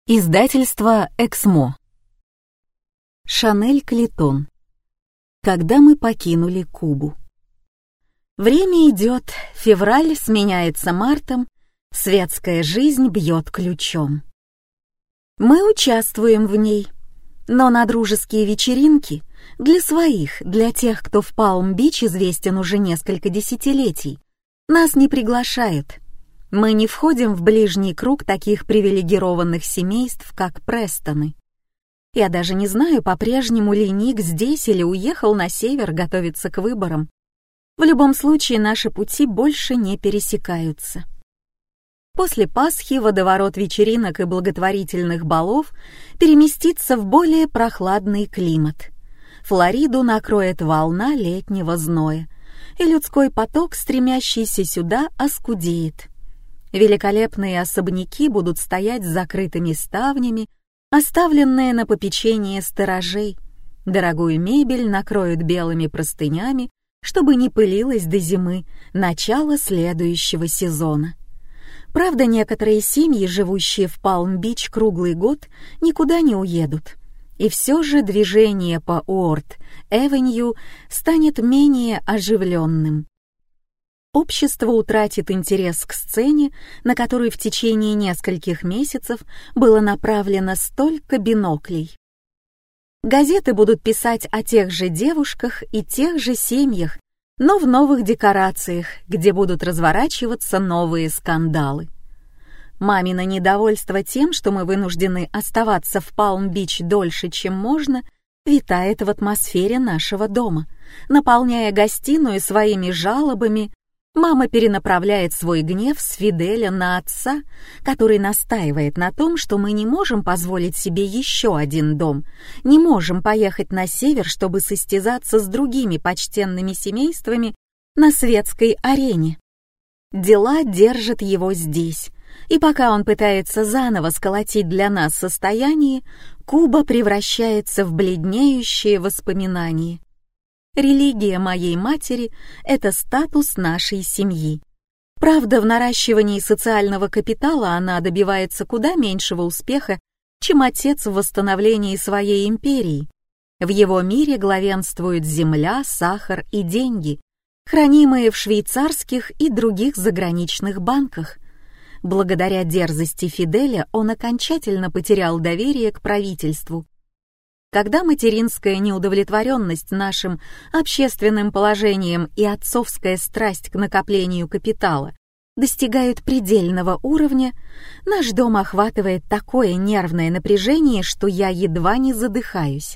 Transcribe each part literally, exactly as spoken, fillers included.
Издательство «Эксмо». Шанель Клитон. Когда мы покинули Кубу. Время идет, февраль сменяется мартом, светская жизнь бьет ключом. Мы участвуем в ней, но на дружеские вечеринки для своих, для тех, кто в Палм-Бич известен уже несколько десятилетий, нас не приглашают. Мы не входим в ближний круг таких привилегированных семейств, как Престоны. Я даже не знаю, по-прежнему ли Ник здесь или уехал на север готовиться к выборам. В любом случае, наши пути больше не пересекаются. После Пасхи водоворот вечеринок и благотворительных балов переместится в более прохладный климат. Флориду накроет волна летнего зноя, и людской поток, стремящийся сюда, оскудеет. Великолепные особняки будут стоять с закрытыми ставнями, оставленные на попечение сторожей. Дорогую мебель накроют белыми простынями, чтобы не пылилась до зимы, начала следующего сезона. Правда, некоторые семьи, живущие в Палм-Бич круглый год, никуда не уедут. И все же движение по Уорд-Эвенью станет менее оживленным. Общество утратит интерес к сцене, на которую в течение нескольких месяцев было направлено столько биноклей. Газеты будут писать о тех же девушках и тех же семьях, но в новых декорациях, где будут разворачиваться новые скандалы. Мамино недовольство тем, что мы вынуждены оставаться в Палм-Бич дольше, чем можно, витает в атмосфере нашего дома, наполняя гостиную своими жалобами. Мама перенаправляет свой гнев с Фиделя на отца, который настаивает на том, что мы не можем позволить себе еще один дом, не можем поехать на север, чтобы состязаться с другими почтенными семействами на светской арене. Дела держат его здесь, и пока он пытается заново сколотить для нас состояние, Куба превращается в бледнеющие воспоминания. Религия моей матери — это статус нашей семьи. Правда, в наращивании социального капитала она добивается куда меньшего успеха, чем отец в восстановлении своей империи. В его мире главенствуют земля, сахар и деньги, хранимые в швейцарских и других заграничных банках. Благодаря дерзости Фиделя он окончательно потерял доверие к правительству. Когда материнская неудовлетворенность нашим общественным положением и отцовская страсть к накоплению капитала достигают предельного уровня, наш дом охватывает такое нервное напряжение, что я едва не задыхаюсь.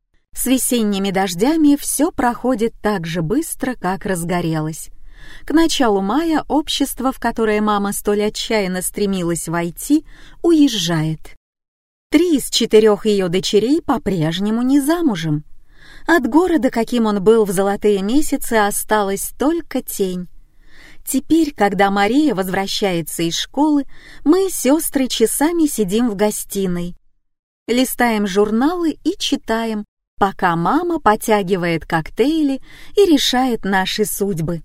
С весенними дождями все проходит так же быстро, как разгорелось. К началу мая общество, в которое мама столь отчаянно стремилась войти, уезжает. Три из четырех ее дочерей по-прежнему не замужем. От города, каким он был в золотые месяцы, осталась только тень. Теперь, когда Мария возвращается из школы, мы, сестры, часами сидим в гостиной. Листаем журналы и читаем, пока мама потягивает коктейли и решает наши судьбы.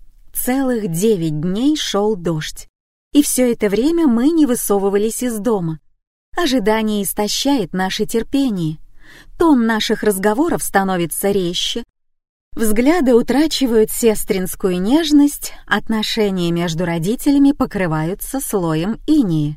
Целых девять дней шел дождь, и все это время мы не высовывались из дома. Ожидание истощает наше терпение. Тон наших разговоров становится резче. Взгляды утрачивают сестринскую нежность, отношения между родителями покрываются слоем инея.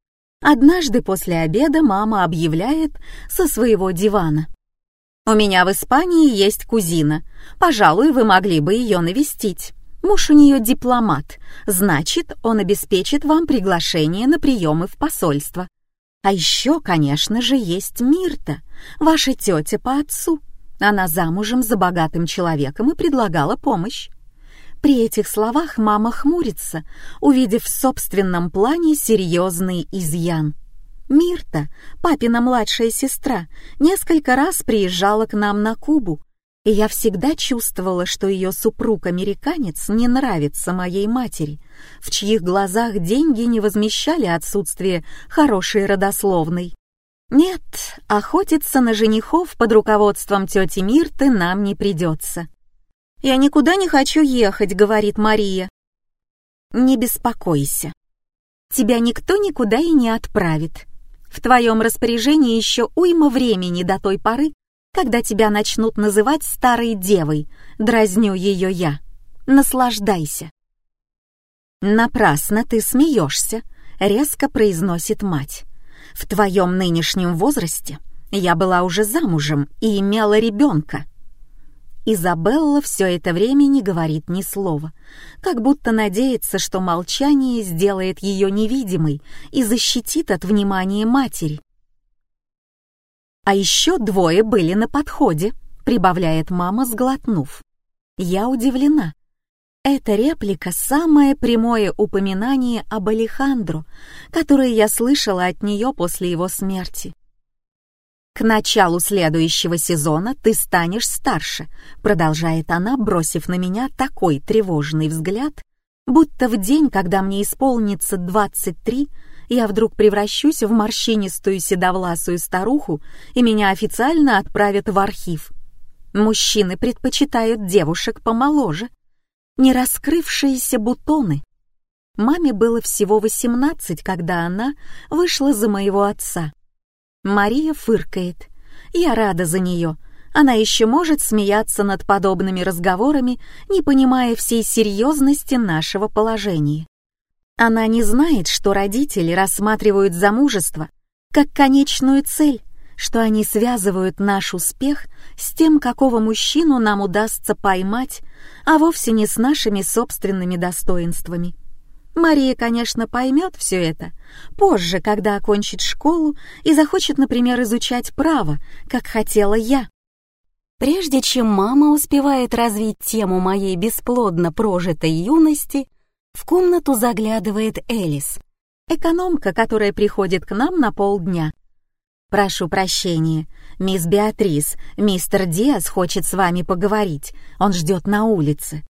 Однажды после обеда мама объявляет со своего дивана: «У меня в Испании есть кузина. Пожалуй, вы могли бы ее навестить. Муж у нее дипломат, значит, он обеспечит вам приглашение на приемы в посольство. А еще, конечно же, есть Мирта, ваша тетя по отцу. Она замужем за богатым человеком и предлагала помощь». При этих словах мама хмурится, увидев в собственном плане серьезный изъян. Мирта, папина младшая сестра, несколько раз приезжала к нам на Кубу, и я всегда чувствовала, что ее супруг-американец не нравится моей матери, в чьих глазах деньги не возмещали отсутствие хорошей родословной. Нет, охотиться на женихов под руководством тети Мирты нам не придется. «Я никуда не хочу ехать», — говорит Мария. «Не беспокойся. Тебя никто никуда и не отправит. В твоем распоряжении еще уйма времени до той поры, когда тебя начнут называть старой девой, дразню ее я. Наслаждайся. Напрасно ты смеешься, резко произносит мать. В твоем нынешнем возрасте я была уже замужем и имела ребенка. Изабелла все это время не говорит ни слова, как будто надеется, что молчание сделает ее невидимой и защитит от внимания матери. «А еще двое были на подходе», — прибавляет мама, сглотнув. Я удивлена. Эта реплика — самое прямое упоминание об Алехандро, которое я слышала от нее после его смерти. «К началу следующего сезона ты станешь старше», — продолжает она, бросив на меня такой тревожный взгляд, будто в день, когда мне исполнится двадцать три, я вдруг превращусь в морщинистую седовласую старуху, и меня официально отправят в архив. Мужчины предпочитают девушек помоложе, не раскрывшиеся бутоны. Маме было всего восемнадцать, когда она вышла за моего отца. Мария фыркает. Я рада за нее. Она еще может смеяться над подобными разговорами, не понимая всей серьезности нашего положения. Она не знает, что родители рассматривают замужество как конечную цель, что они связывают наш успех с тем, какого мужчину нам удастся поймать, а вовсе не с нашими собственными достоинствами. Мария, конечно, поймет все это позже, когда окончит школу и захочет, например, изучать право, как хотела я. Прежде чем мама успевает развить тему моей бесплодно прожитой юности, в комнату заглядывает Элис, экономка, которая приходит к нам на полдня. «Прошу прощения, мисс Беатрис, мистер Диас хочет с вами поговорить, он ждет на улице».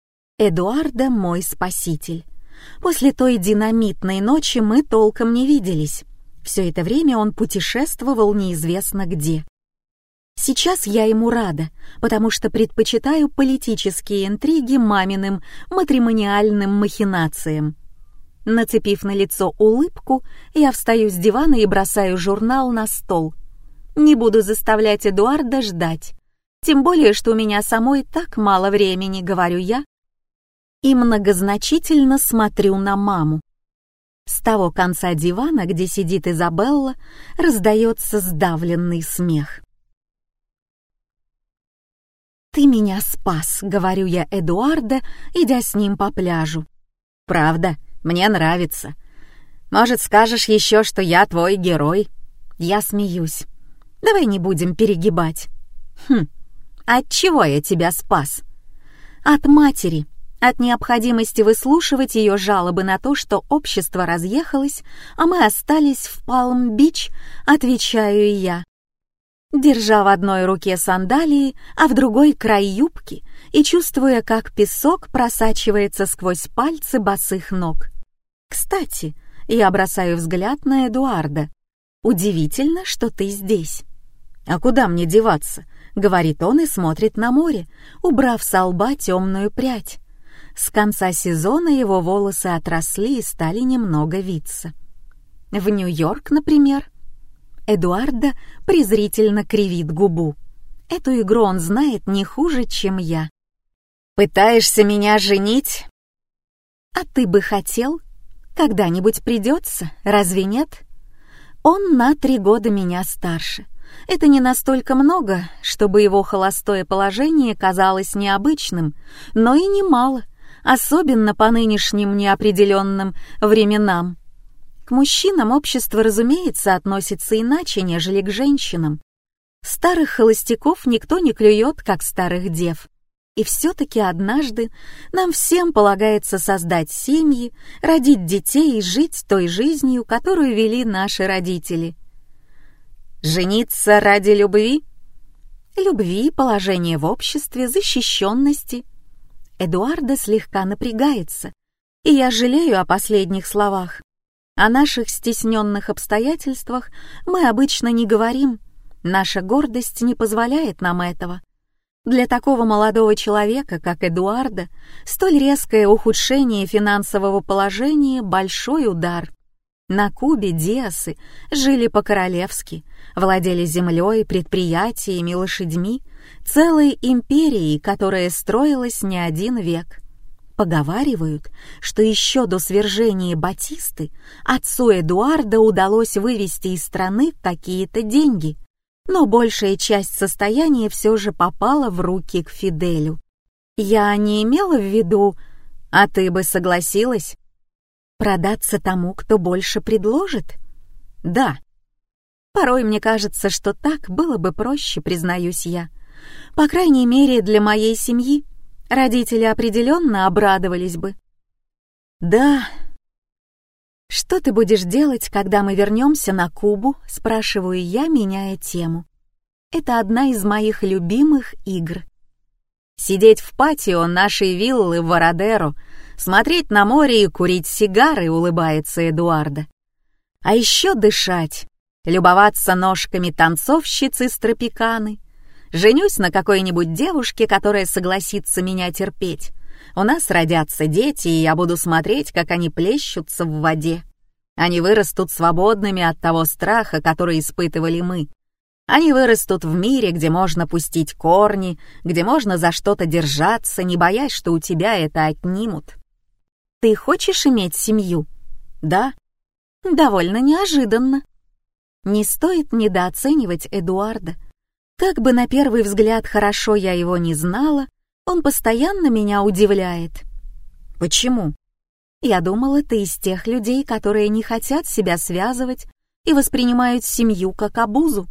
Эдуардо мой спаситель. После той динамитной ночи мы толком не виделись. Все это время он путешествовал неизвестно где. Сейчас я ему рада, потому что предпочитаю политические интриги маминым матримониальным махинациям. Нацепив на лицо улыбку, я встаю с дивана и бросаю журнал на стол. Не буду заставлять Эдуарда ждать. Тем более, что у меня самой так мало времени, говорю я, и многозначительно смотрю на маму. С того конца дивана, где сидит Изабелла, раздается сдавленный смех. «Ты меня спас», — говорю я Эдуарда, идя с ним по пляжу. «Правда, мне нравится. Может, скажешь еще, что я твой герой?» Я смеюсь. «Давай не будем перегибать». «Хм, от чего я тебя спас?» «От матери». От необходимости выслушивать ее жалобы на то, что общество разъехалось, а мы остались в Палм-Бич, отвечаю я, держа в одной руке сандалии, а в другой край юбки, и чувствуя, как песок просачивается сквозь пальцы босых ног. Кстати, я бросаю взгляд на Эдуарда. «Удивительно, что ты здесь». «А куда мне деваться?» — говорит он и смотрит на море, убрав со лба темную прядь. С конца сезона его волосы отросли и стали немного виться. В Нью-Йорк, например. Эдуардо презрительно кривит губу. Эту игру он знает не хуже, чем я. «Пытаешься меня женить?» «А ты бы хотел? Когда-нибудь придется, разве нет?» Он на три года меня старше. Это не настолько много, чтобы его холостое положение казалось необычным, но и немало, особенно по нынешним неопределенным временам. К мужчинам общество, разумеется, относится иначе, нежели к женщинам. Старых холостяков никто не клюет, как старых дев. И все-таки однажды нам всем полагается создать семьи, родить детей и жить той жизнью, которую вели наши родители. Жениться ради любви? Любви, положения в обществе, защищенности. Эдуардо слегка напрягается, и я жалею о последних словах. О наших стесненных обстоятельствах мы обычно не говорим. Наша гордость не позволяет нам этого. Для такого молодого человека, как Эдуардо, столь резкое ухудшение финансового положения — большой удар. На Кубе диасы жили по-королевски, владели землей, предприятиями, лошадьми, целой империей, которая строилась не один век. Поговаривают, что еще до свержения Батисты отцу Эдуарда удалось вывести из страны какие-то деньги, но большая часть состояния все же попала в руки к Фиделю. Я не имела в виду, а ты бы согласилась? Продаться тому, кто больше предложит? Да. Порой мне кажется, что так было бы проще, признаюсь я. По крайней мере, для моей семьи. Родители определенно обрадовались бы. Да. Что ты будешь делать, когда мы вернемся на Кубу? Спрашиваю я, меняя тему. Это одна из моих любимых игр. Сидеть в патио нашей виллы в Варадеро, смотреть на море и курить сигары, улыбается Эдуарда. А еще дышать, любоваться ножками танцовщицы с Тропиканы. Женюсь на какой-нибудь девушке, которая согласится меня терпеть. У нас родятся дети, и я буду смотреть, как они плещутся в воде. Они вырастут свободными от того страха, который испытывали мы. Они вырастут в мире, где можно пустить корни, где можно за что-то держаться, не боясь, что у тебя это отнимут. Ты хочешь иметь семью? Да. Довольно неожиданно. Не стоит недооценивать Эдуарда. Как бы на первый взгляд хорошо я его не знала, он постоянно меня удивляет. Почему? Я думала, ты из тех людей, которые не хотят себя связывать и воспринимают семью как обузу.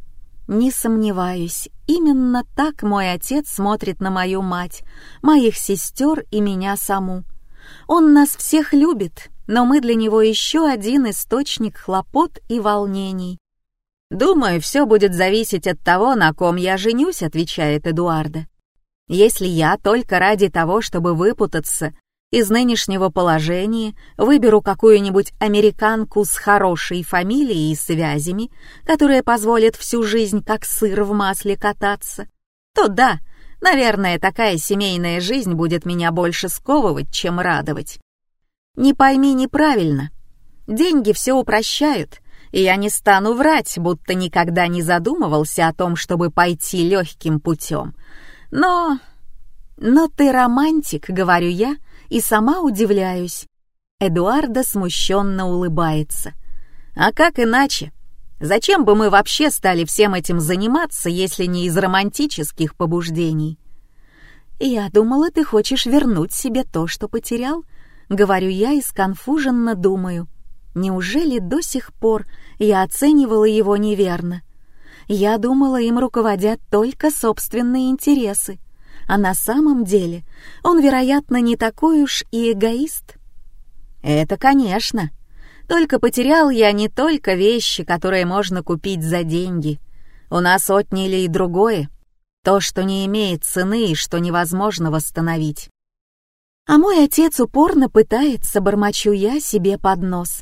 Не сомневаюсь, именно так мой отец смотрит на мою мать, моих сестер и меня саму. Он нас всех любит, но мы для него еще один источник хлопот и волнений. «Думаю, все будет зависеть от того, на ком я женюсь», — отвечает Эдуарда. «Если я только ради того, чтобы выпутаться из нынешнего положения, выберу какую-нибудь американку с хорошей фамилией и связями, которая позволит всю жизнь как сыр в масле кататься, то да, наверное, такая семейная жизнь будет меня больше сковывать, чем радовать. Не пойми неправильно. Деньги все упрощают, и я не стану врать, будто никогда не задумывался о том, чтобы пойти легким путем. Но... Но ты романтик, говорю я, и сама удивляюсь. Эдуарда смущенно улыбается. А как иначе? Зачем бы мы вообще стали всем этим заниматься, если не из романтических побуждений? Я думала, ты хочешь вернуть себе то, что потерял, говорю я и сконфуженно думаю. Неужели до сих пор я оценивала его неверно? Я думала, им руководят только собственные интересы, а на самом деле он, вероятно, не такой уж и эгоист. Это, конечно. Только потерял я не только вещи, которые можно купить за деньги. У нас отняли и другое, то, что не имеет цены и что невозможно восстановить. А мой отец упорно пытается, бормочу я себе под нос.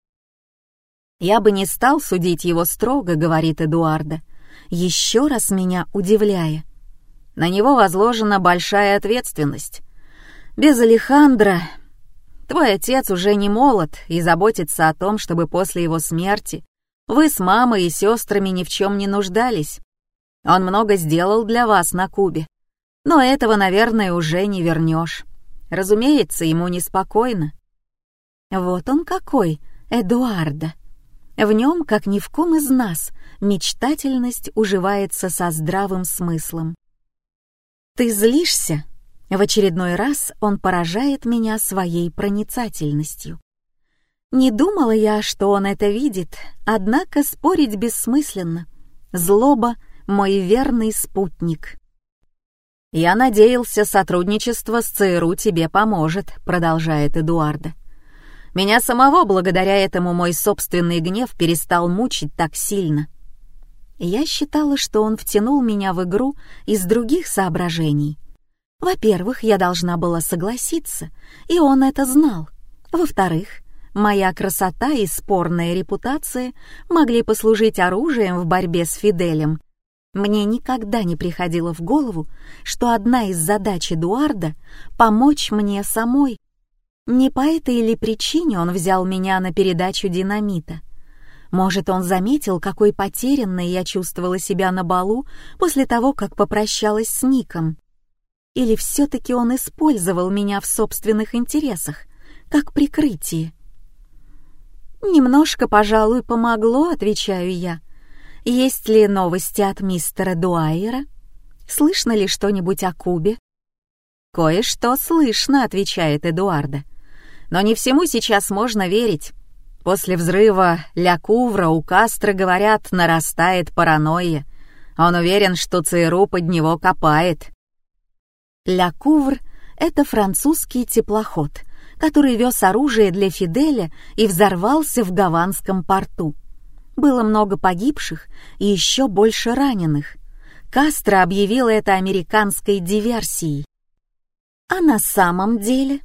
«Я бы не стал судить его строго», — говорит Эдуарда, еще раз меня удивляя. «На него возложена большая ответственность. Без Алехандро твой отец уже не молод и заботится о том, чтобы после его смерти вы с мамой и сестрами ни в чем не нуждались. Он много сделал для вас на Кубе, но этого, наверное, уже не вернешь. Разумеется, ему неспокойно». Вот он какой, Эдуарда. В нем, как ни в ком из нас, мечтательность уживается со здравым смыслом. «Ты злишься?» В очередной раз он поражает меня своей проницательностью. Не думала я, что он это видит, однако спорить бессмысленно. Злоба — мой верный спутник. «Я надеялся, сотрудничество с ЦРУ тебе поможет», — продолжает Эдуарда. «Меня самого благодаря этому мой собственный гнев перестал мучить так сильно. Я считала, что он втянул меня в игру из других соображений. Во-первых, я должна была согласиться, и он это знал. Во-вторых, моя красота и спорная репутация могли послужить оружием в борьбе с Фиделем. Мне никогда не приходило в голову, что одна из задач Эдуарда — помочь мне самой. Не по этой ли причине он взял меня на передачу динамита? Может, он заметил, какой потерянной я чувствовала себя на балу после того, как попрощалась с Ником? Или все-таки он использовал меня в собственных интересах, как прикрытие? «Немножко, пожалуй, помогло», — отвечаю я. «Есть ли новости от мистера Дуайера? Слышно ли что-нибудь о Кубе?» «Кое-что слышно», — отвечает Эдуарда. «Но не всему сейчас можно верить. После взрыва Ля Кувра у Кастро, говорят, нарастает паранойя. Он уверен, что ЦРУ под него копает». Ля Кувр — это французский теплоход, который вез оружие для Фиделя и взорвался в Гаванском порту. Было много погибших и еще больше раненых. Кастро объявил это американской диверсией. А на самом деле?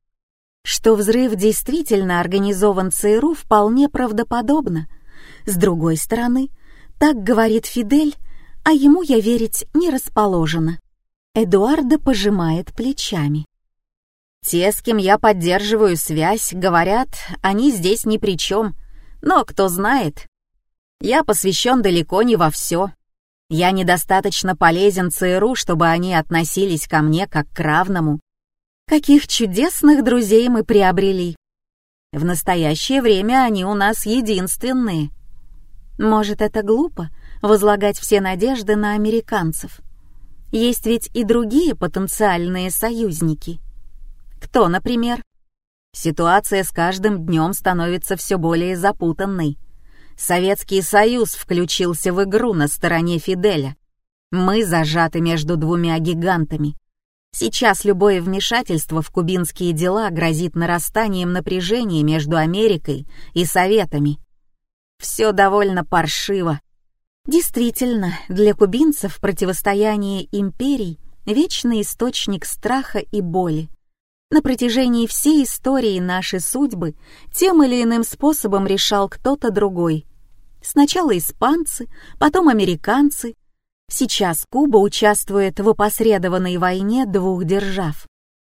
Что взрыв действительно организован ЦРУ, вполне правдоподобно. С другой стороны, так говорит Фидель, а ему я верить не расположена. Эдуардо пожимает плечами. «Те, с кем я поддерживаю связь, говорят, они здесь ни при чем. Но кто знает, я посвящен далеко не во все. Я недостаточно полезен ЦРУ, чтобы они относились ко мне как к равному. Каких чудесных друзей мы приобрели. В настоящее время они у нас единственные. Может, это глупо — возлагать все надежды на американцев? Есть ведь и другие потенциальные союзники. Кто, например? Ситуация с каждым днем становится все более запутанной. Советский Союз включился в игру на стороне Фиделя. Мы зажаты между двумя гигантами. Сейчас любое вмешательство в кубинские дела грозит нарастанием напряжения между Америкой и Советами. Все довольно паршиво. Действительно, для кубинцев противостояние империй — вечный источник страха и боли. На протяжении всей истории наши судьбы тем или иным способом решал кто-то другой. Сначала испанцы, потом американцы. Сейчас Куба участвует в опосредованной войне двух держав.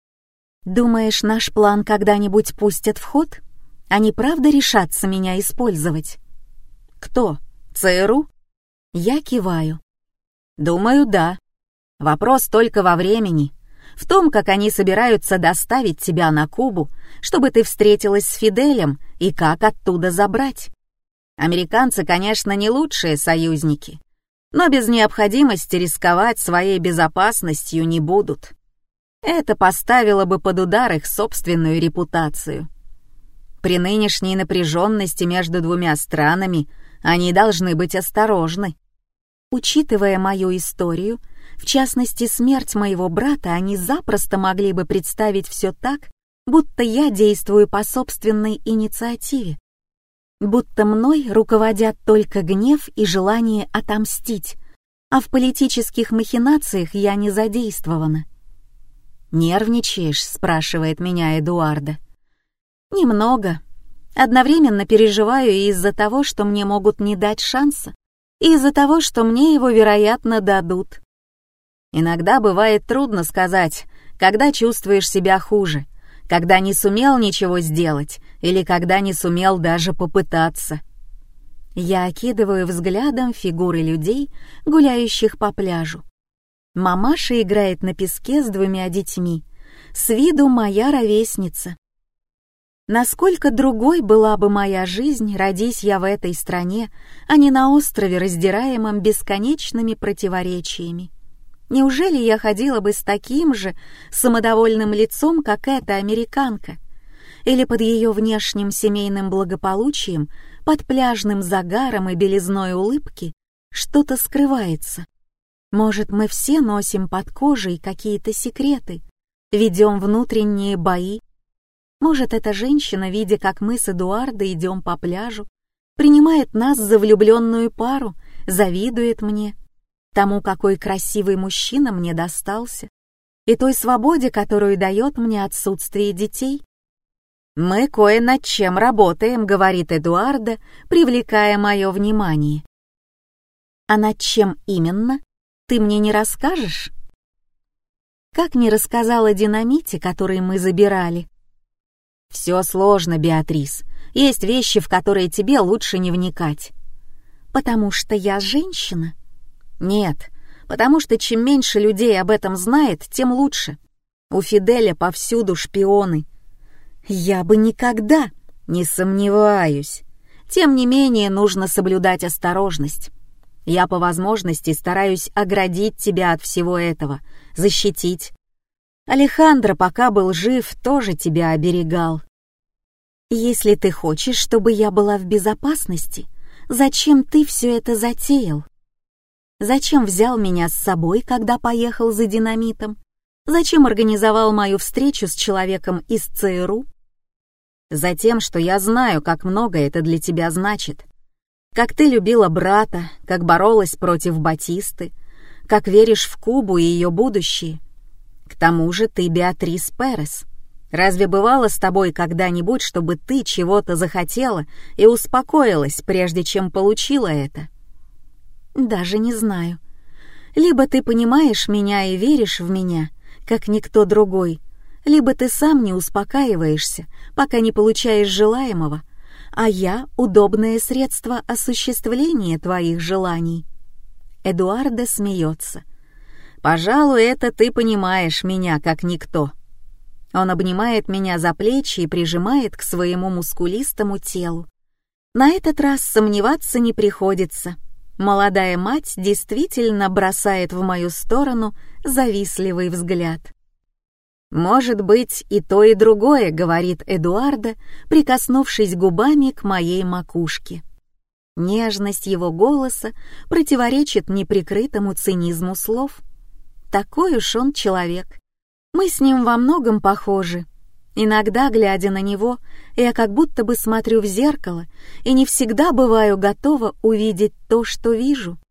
Думаешь, наш план когда-нибудь пустят в ход? Они правда решатся меня использовать? Кто? ЦРУ? Я киваю. Думаю, да. Вопрос только во времени. В том, как они собираются доставить тебя на Кубу, чтобы ты встретилась с Фиделем, и как оттуда забрать. Американцы, конечно, не лучшие союзники, но без необходимости рисковать своей безопасностью не будут. Это поставило бы под удар их собственную репутацию. При нынешней напряженности между двумя странами они должны быть осторожны. Учитывая мою историю, в частности, смерть моего брата, они запросто могли бы представить все так, будто я действую по собственной инициативе, будто мной руководят только гнев и желание отомстить, а в политических махинациях я не задействована. «Нервничаешь?» — спрашивает меня Эдуарда. «Немного. Одновременно переживаю и из-за того, что мне могут не дать шанса, и из-за того, что мне его, вероятно, дадут. Иногда бывает трудно сказать, когда чувствуешь себя хуже, когда не сумел ничего сделать или когда не сумел даже попытаться». Я окидываю взглядом фигуры людей, гуляющих по пляжу. Мамаша играет на песке с двумя детьми, с виду моя ровесница. Насколько другой была бы моя жизнь, родись я в этой стране, а не на острове, раздираемом бесконечными противоречиями. Неужели я ходила бы с таким же самодовольным лицом, как эта американка? Или под ее внешним семейным благополучием, под пляжным загаром и белизной улыбки что-то скрывается? Может, мы все носим под кожей какие-то секреты, ведем внутренние бои? Может, эта женщина, видя, как мы с Эдуардо идем по пляжу, принимает нас за влюбленную пару, завидует мне, тому, какой красивый мужчина мне достался, и той свободе, которую дает мне отсутствие детей? «Мы кое над чем работаем», — говорит Эдуардо, привлекая мое внимание. «А над чем именно? Ты мне не расскажешь?» Как не рассказала о динамите, который мы забирали. Все сложно, Беатрис. Есть вещи, в которые тебе лучше не вникать. Потому что я женщина? Нет, потому что чем меньше людей об этом знает, тем лучше. У Фиделя повсюду шпионы. Я бы никогда... Не сомневаюсь. Тем не менее, нужно соблюдать осторожность. Я по возможности стараюсь оградить тебя от всего этого, защитить. Алехандро, пока был жив, тоже тебя оберегал. Если ты хочешь, чтобы я была в безопасности, зачем ты все это затеял? Зачем взял меня с собой, когда поехал за динамитом? Зачем организовал мою встречу с человеком из ЦРУ? Затем, что я знаю, как много это для тебя значит. Как ты любила брата, как боролась против Батисты, как веришь в Кубу и ее будущее. К тому же ты Беатрис Перес. Разве бывало с тобой когда-нибудь, чтобы ты чего-то захотела и успокоилась, прежде чем получила это? Даже не знаю. Либо ты понимаешь меня и веришь в меня, как никто другой, либо ты сам не успокаиваешься, пока не получаешь желаемого, а я — удобное средство осуществления твоих желаний. Эдуардо смеется. Пожалуй, это ты понимаешь меня, как никто. Он обнимает меня за плечи и прижимает к своему мускулистому телу. На этот раз сомневаться не приходится. Молодая мать действительно бросает в мою сторону завистливый взгляд. «Может быть, и то, и другое», — говорит Эдуардо, прикоснувшись губами к моей макушке. Нежность его голоса противоречит неприкрытому цинизму слов. Такой уж он человек. Мы с ним во многом похожи. Иногда, глядя на него, я как будто бы смотрю в зеркало и не всегда бываю готова увидеть то, что вижу.